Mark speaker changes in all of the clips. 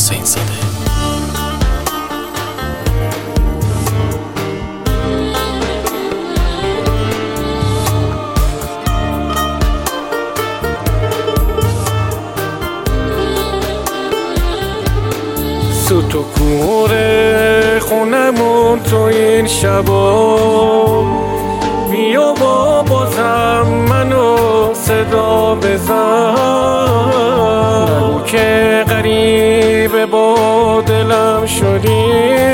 Speaker 1: حسین زاده.
Speaker 2: سوت و کور خونمون تو این شبا، بیا بازم منو صدا بزن، نگو که غریب با دلم شدی،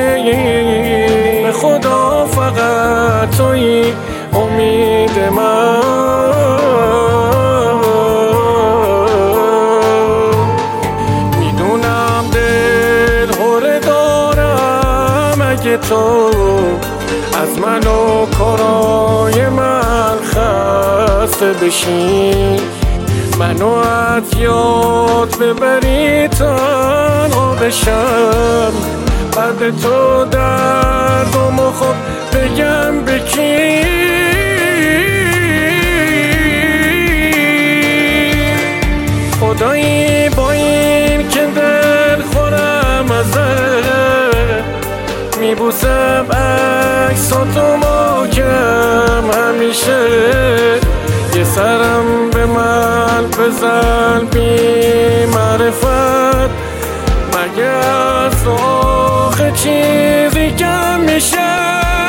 Speaker 2: به خدا فقط توی امید من. میدونم دل هره دارم، اگه تو از من و کارای من خسته بشی، منو از یاد ببری تنها بشم، بعد تو دردمو خب بگم به کی؟ خدایی با این که دل خورم ازت، میبوسم عکساتو محکم همیشه، یه سرم به من بزن بی معرفت، مگه از آخه چیزی کم میشه؟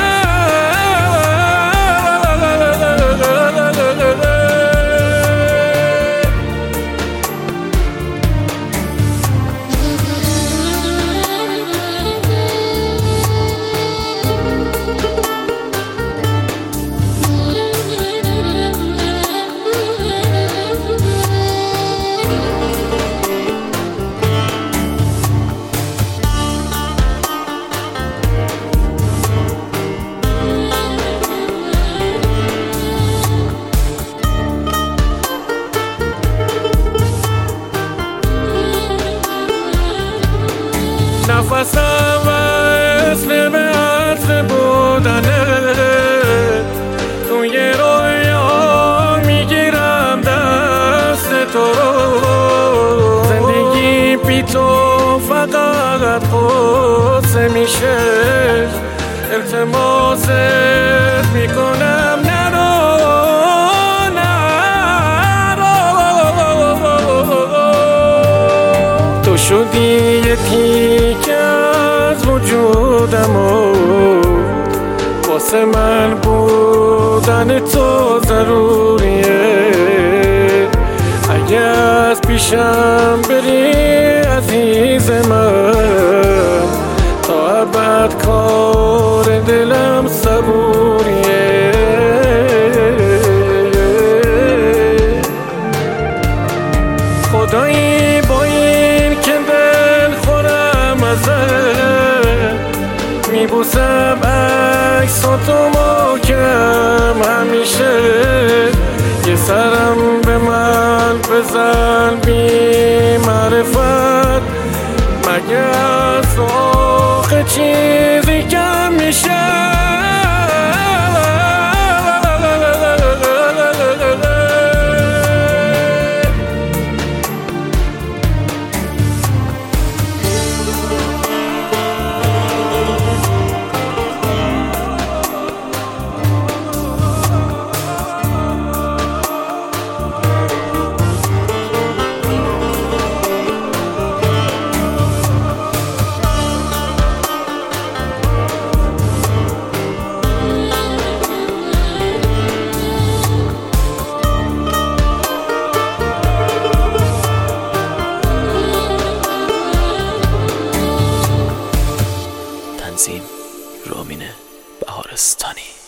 Speaker 2: نفسم وصل به عطر بودنه، توی رویا میگیرم دست تو رو، زندگی بی تو فقط قصه میشه، التماست میکنم نرو تو شدی یه تیکه از وجودم و واسه من بودن تو ضروریه، اگه از پیشم بری عزیز من، تا ابد کار دلم صبوریه. خدایی با این که دل خورم ازت، میبوسم عکساتو محکم همیشه، یه سرم به من بزن بی معرفت، مگه از آخه چیزی کم میشه؟
Speaker 1: تنظیم رامین بهارستانی.